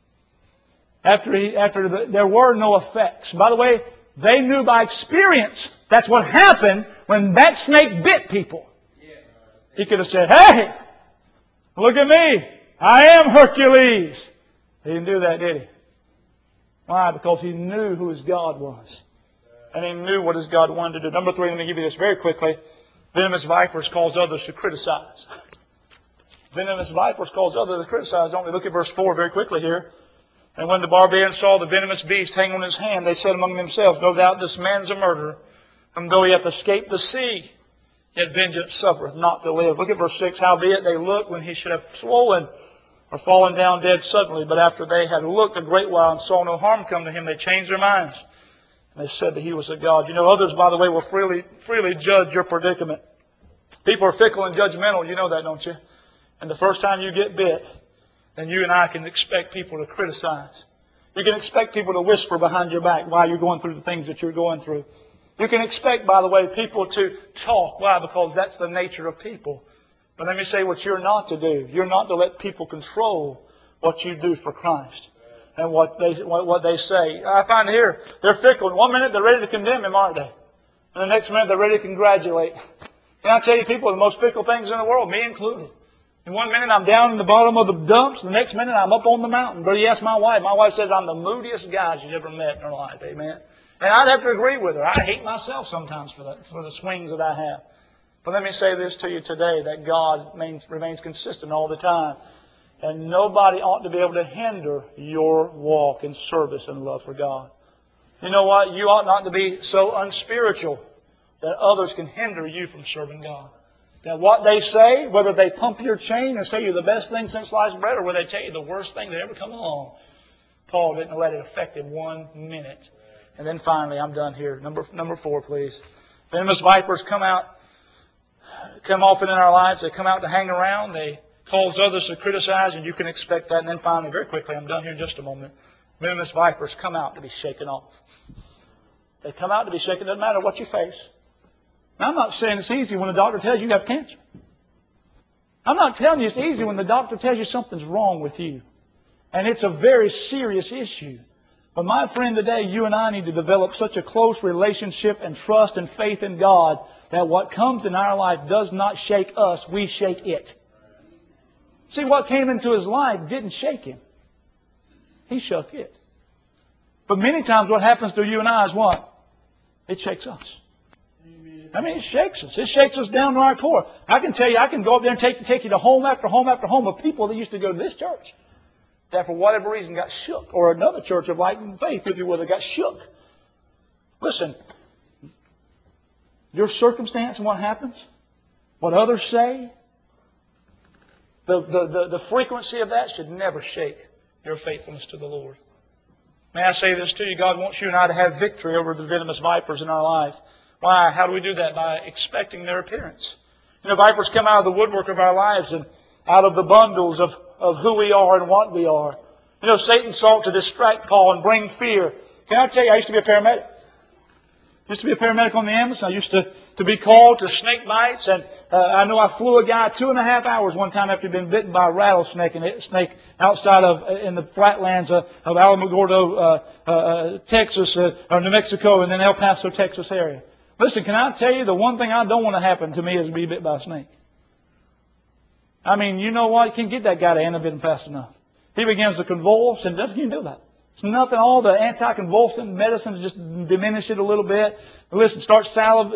There were no effects. By the way, they knew by experience that's what happened when that snake bit people. He could have said, hey, look at me. I am Hercules. He didn't do that, did he? Why? Because he knew who his God was. And he knew what his God wanted to do. Number 3, let me give you this very quickly. Venomous vipers cause others to criticize. Venomous vipers cause others to criticize. Don't we? Look at verse 4 very quickly here. And when the barbarians saw the venomous beast hang on his hand, they said among themselves, no doubt this man's a murderer, whom though he hath escaped the sea, yet vengeance suffereth not to live. Look at verse 6. Howbeit they looked when he should have swollen or fallen down dead suddenly. But after they had looked a great while and saw no harm come to him, they changed their minds. And they said that he was a god. You know, others, by the way, will freely judge your predicament. People are fickle and judgmental. You know that, don't you? And the first time you get bit, then you and I can expect people to criticize. You can expect people to whisper behind your back why you're going through the things that you're going through. You can expect, by the way, people to talk. Why? Because that's the nature of people. But let me say what you're not to do. You're not to let people control what you do for Christ and what they say. I find here, they're fickle. In 1 minute, they're ready to condemn Him, aren't they? And the next minute, they're ready to congratulate. Can I tell you, people are the most fickle things in the world, me included. In 1 minute, I'm down in the bottom of the dumps. The next minute, I'm up on the mountain. But you ask my wife. My wife says I'm the moodiest guy she's ever met in her life. Amen. And I'd have to agree with her. I hate myself sometimes for the swings that I have. But let me say this to you today, that God remains consistent all the time. And nobody ought to be able to hinder your walk in service and love for God. You know what? You ought not to be so unspiritual that others can hinder you from serving God. That what they say, whether they pump your chain and say you're the best thing since sliced bread, or whether they tell you the worst thing that ever come along, Paul didn't let it affect him 1 minute. And then finally, I'm done here. Number 4, please. Venomous vipers come often in our lives. They come out to hang around. They cause others to criticize, and you can expect that. And then finally, very quickly, I'm done here in just a moment. Venomous vipers come out to be shaken off. They come out to be shaken. It doesn't matter what you face. Now, I'm not saying it's easy when the doctor tells you have cancer. I'm not telling you it's easy when the doctor tells you something's wrong with you. And it's a very serious issue. But my friend, today, you and I need to develop such a close relationship and trust and faith in God that what comes in our life does not shake us, we shake it. See, what came into his life didn't shake him. He shook it. But many times what happens to you and I is what? It shakes us. I mean, it shakes us. It shakes us down to our core. I can tell you, I can go up there and take you to home after home after home of people that used to go to this church that for whatever reason got shook, or another church of light and faith, if you will, that got shook. Listen, your circumstance and what happens, what others say, the frequency of that should never shake your faithfulness to the Lord. May I say this to you? God wants you and I to have victory over the venomous vipers in our life. Why? How do we do that? By expecting their appearance. You know, vipers come out of the woodwork of our lives and out of the bundles of who we are and what we are. You know, Satan sought to distract Paul and bring fear. Can I tell you, I used to be a paramedic. I used to be a paramedic on the ambulance. I used to be called to snake bites. And I know I flew a guy 2.5 hours one time after he'd been bitten by a rattlesnake, and a snake outside in the flatlands of Alamogordo, Texas, or New Mexico, and then El Paso, Texas area. Listen, can I tell you, the one thing I don't want to happen to me is to be bit by a snake. I mean, you know what? You can't get that guy to antivenom fast enough. He begins to convulse, and doesn't even do that. It's nothing. All the anticonvulsant medicines just diminish it a little bit. Listen, starts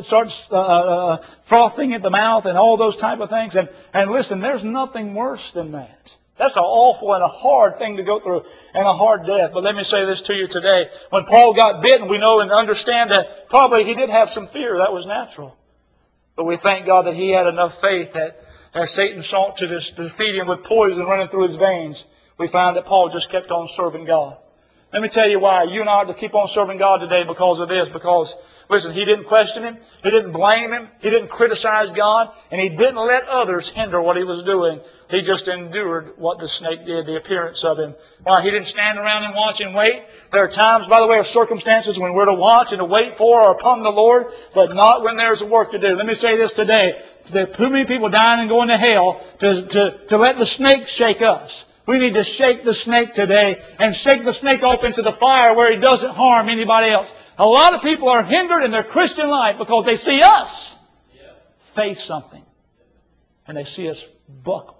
frothing at the mouth and all those type of things. And listen, there's nothing worse than that. That's an awful and a hard thing to go through, and a hard death. But let me say this to you today. When Paul got bitten, we know and understand that probably he did have some fear. That was natural. But we thank God that he had enough faith that as Satan sought to defeat him with poison running through his veins, we find that Paul just kept on serving God. Let me tell you why. You and I ought to keep on serving God today because of this. Because, listen, he didn't question Him. He didn't blame Him. He didn't criticize God. And he didn't let others hinder what he was doing. He just endured what the snake did, the appearance of him. Why? He didn't stand around and watch and wait. There are times, by the way, of circumstances when we're to watch and to wait for or upon the Lord, but not when there's work to do. Let me say this today. There are too many people dying and going to hell to let the snake shake us. We need to shake the snake today and shake the snake off into the fire where he doesn't harm anybody else. A lot of people are hindered in their Christian life because they see us face something and they see us buckle.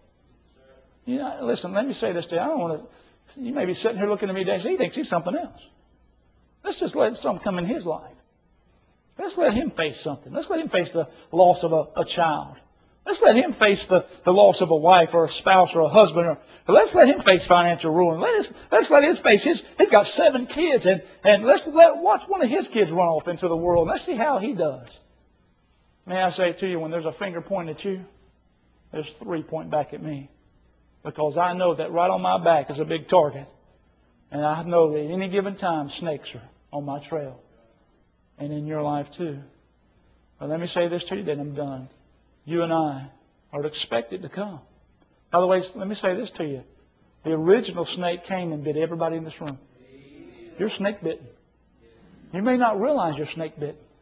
You know, listen, let me say this to you. I don't want to. You may be sitting here looking at me today and say, he thinks he's something else. Let's just let something come in his life. Let's let him face something. Let's let him face the loss of a child. Let's let him face the loss of a wife or a spouse or a husband. Let's let him face financial ruin. Let's let him face he's got 7 kids, and let's watch one of his kids run off into the world. Let's see how he does. May I say to you, when there's a finger pointing at you, there's 3 pointing back at me. Because I know that right on my back is a big target. And I know that at any given time, snakes are on my trail. And in your life too. But let me say this to you, then I'm done. You and I are expected to come. By the way, let me say this to you. The original snake came and bit everybody in this room. You're snake bitten. You may not realize you're snake bitten.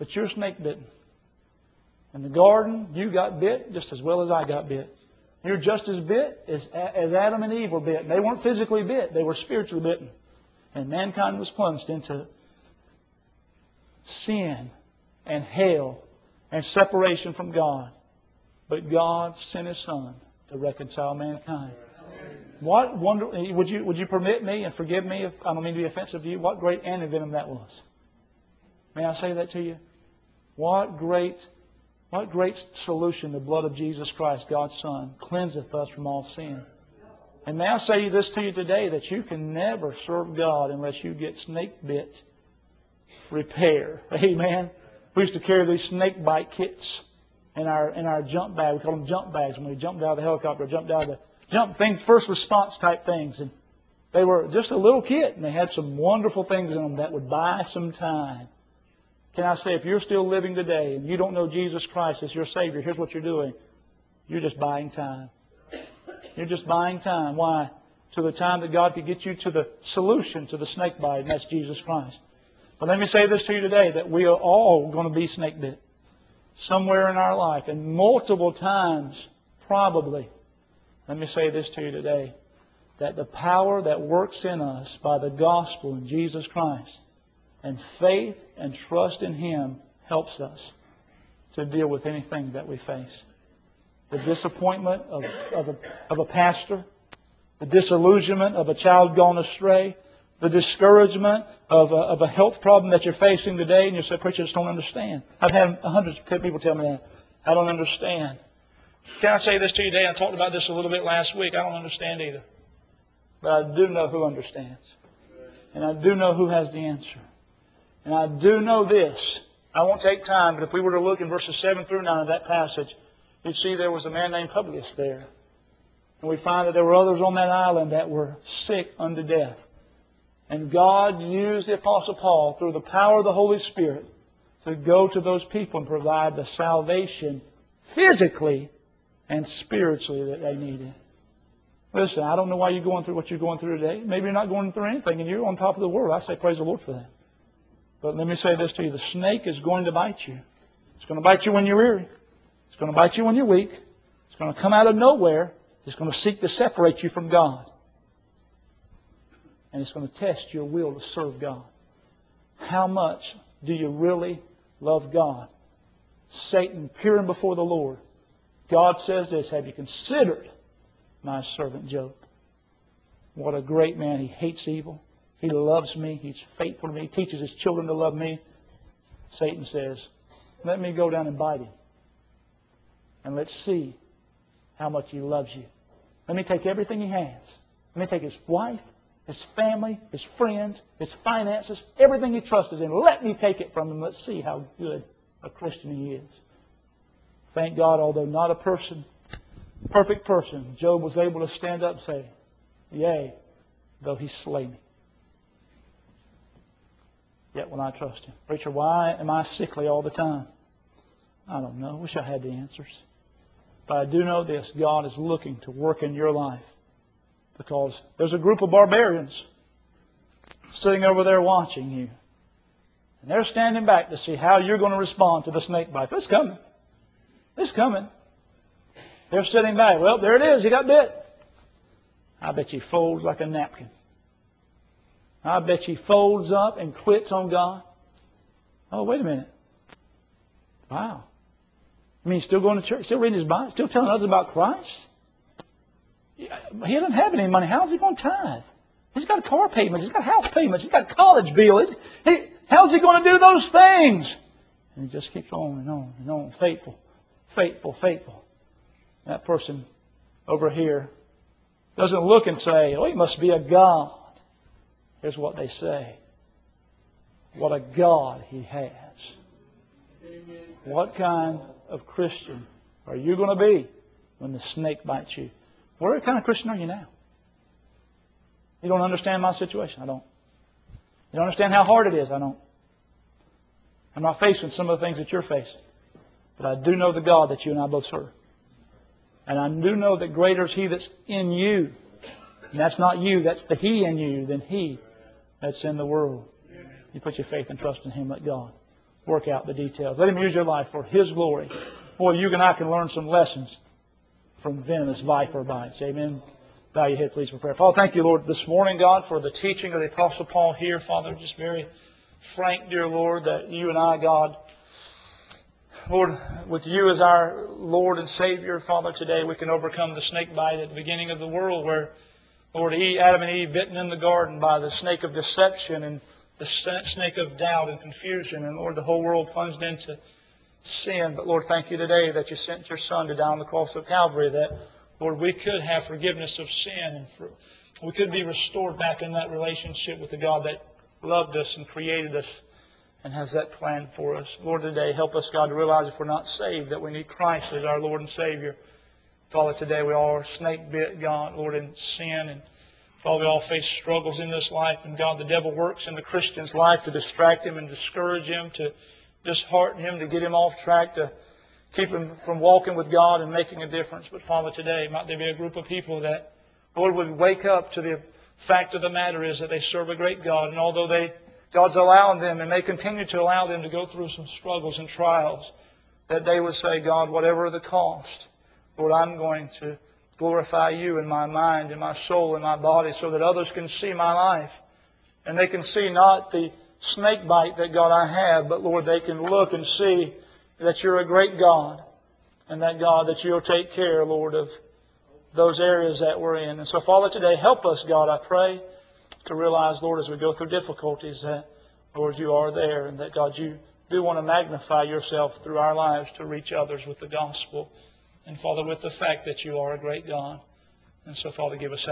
but you're snake bitten. In the garden, you got bit just as well as I got bit. You're just as bit as Adam and Eve were bitten. They weren't physically bit. They were spiritually bitten. And mankind was plunged into sin and hell and separation from God. But God sent His Son to reconcile mankind. What wonder, would you permit me and forgive me if I don't mean to be offensive to you, what great antivenom that was? May I say that to you? What great solution the blood of Jesus Christ, God's Son, cleanseth us from all sin. And may I say this to you today, that you can never serve God unless you get snake bit repair. Amen. We used to carry these snake bite kits in our jump bag. We call them jump bags when we jumped out of the helicopter, jumped out of the jump things, first response type things. And they were just a little kit, and they had some wonderful things in them that would buy some time. Can I say, if you're still living today and you don't know Jesus Christ as your Savior, here's what you're doing. You're just buying time. You're just buying time. Why? To the time that God could get you to the solution to the snake bite, and that's Jesus Christ. But let me say this to you today, that we are all going to be snake bit somewhere in our life, and multiple times, probably. Let me say this to you today, that the power that works in us by the gospel in Jesus Christ and faith and trust in Him helps us to deal with anything that we face. The disappointment of a pastor, the disillusionment of a child gone astray, the discouragement of a health problem that you're facing today, and you say, "Preacher, I just don't understand." I've had hundreds of people tell me that. I don't understand. Can I say this to you today? I talked about this a little bit last week. I don't understand either. But I do know who understands. And I do know who has the answer. And I do know this. I won't take time, but if we were to look in verses 7 through 9 of that passage, you'd see there was a man named Publius there. And we find that there were others on that island that were sick unto death. And God used the Apostle Paul, through the power of the Holy Spirit, to go to those people and provide the salvation physically and spiritually that they needed. Listen, I don't know why you're going through what you're going through today. Maybe you're not going through anything and you're on top of the world. I say praise the Lord for that. But let me say this to you. The snake is going to bite you. It's going to bite you when you're weary. It's going to bite you when you're weak. It's going to come out of nowhere. It's going to seek to separate you from God. And it's going to test your will to serve God. How much do you really love God? Satan peering before the Lord. God says this, "Have you considered my servant Job? What a great man. He hates evil. He loves me. He's faithful to me. He teaches his children to love me." Satan says, "Let me go down and bite him. And let's see how much he loves you. Let me take everything he has. Let me take his wife, his family, his friends, his finances, everything he trusts in. Let me take it from him. Let's see how good a Christian he is." Thank God, although not a perfect person, Job was able to stand up and say, "Yea, though he slay me, yet will I trust him." Preacher, why am I sickly all the time? I don't know. I wish I had the answers. But I do know this. God is looking to work in your life. Because there's a group of barbarians sitting over there watching you. And they're standing back to see how you're going to respond to the snake bite. It's coming. It's coming. They're sitting back. Well, there it is. He got bit. I bet he folds like a napkin. I bet he folds up and quits on God. Oh, wait a minute. Wow. I mean, he's still going to church, still reading his Bible, still telling others about Christ. He doesn't have any money. How's he going to tithe? He's got car payments. He's got house payments. He's got college bills. How's he going to do those things? And he just keeps on and on and on. Faithful, faithful, faithful. That person over here doesn't look and say, "Oh, he must be a God." Here's what they say. What a God he has. What kind of Christian are you going to be when the snake bites you? What kind of Christian are you now? You don't understand my situation. I don't. You don't understand how hard it is. I don't. I'm not facing some of the things that you're facing. But I do know the God that you and I both serve. And I do know that greater is He that's in you. And that's not you. That's the He in you than he that's in the world. You put your faith and trust in Him, let God work work out the details. Let Him use your life for His glory. Boy, you and I can learn some lessons from venomous viper bites. Amen. Bow your head, please, for prayer. Father, thank you, Lord, this morning, God, for the teaching of the Apostle Paul here. Father, just very frank, dear Lord, that you and I, God, Lord, with you as our Lord and Savior, Father, today we can overcome the snake bite at the beginning of the world where, Lord, Adam and Eve bitten in the garden by the snake of deception and the snake of doubt and confusion. And, Lord, the whole world plunged into sin. But, Lord, thank you today that you sent your Son to die on the cross of Calvary, that, Lord, we could have forgiveness of sin, and we could be restored back in that relationship with the God that loved us and created us and has that plan for us. Lord, today, help us, God, to realize if we're not saved, that we need Christ as our Lord and Savior. Father, today we all are snake bit, God, Lord, in sin. And Father, we all face struggles in this life. And God, the devil works in the Christian's life to distract him and discourage him, to dishearten him, to get him off track, to keep him from walking with God and making a difference. But Father, today, might there be a group of people that, Lord, would wake up to the fact of the matter is that they serve a great God. And although God's allowing them and may continue to allow them to go through some struggles and trials, that they would say, God, whatever the cost, Lord, I'm going to glorify you in my mind, in my soul, in my body, so that others can see my life. And they can see not the snake bite that, God, I have, but, Lord, they can look and see that you're a great God. And that, God, that you'll take care, Lord, of those areas that we're in. And so, Father, today, help us, God, I pray, to realize, Lord, as we go through difficulties, that, Lord, you are there, and that, God, you do want to magnify yourself through our lives to reach others with the gospel. And, Father, with the fact that you are a great God. And so, Father, give us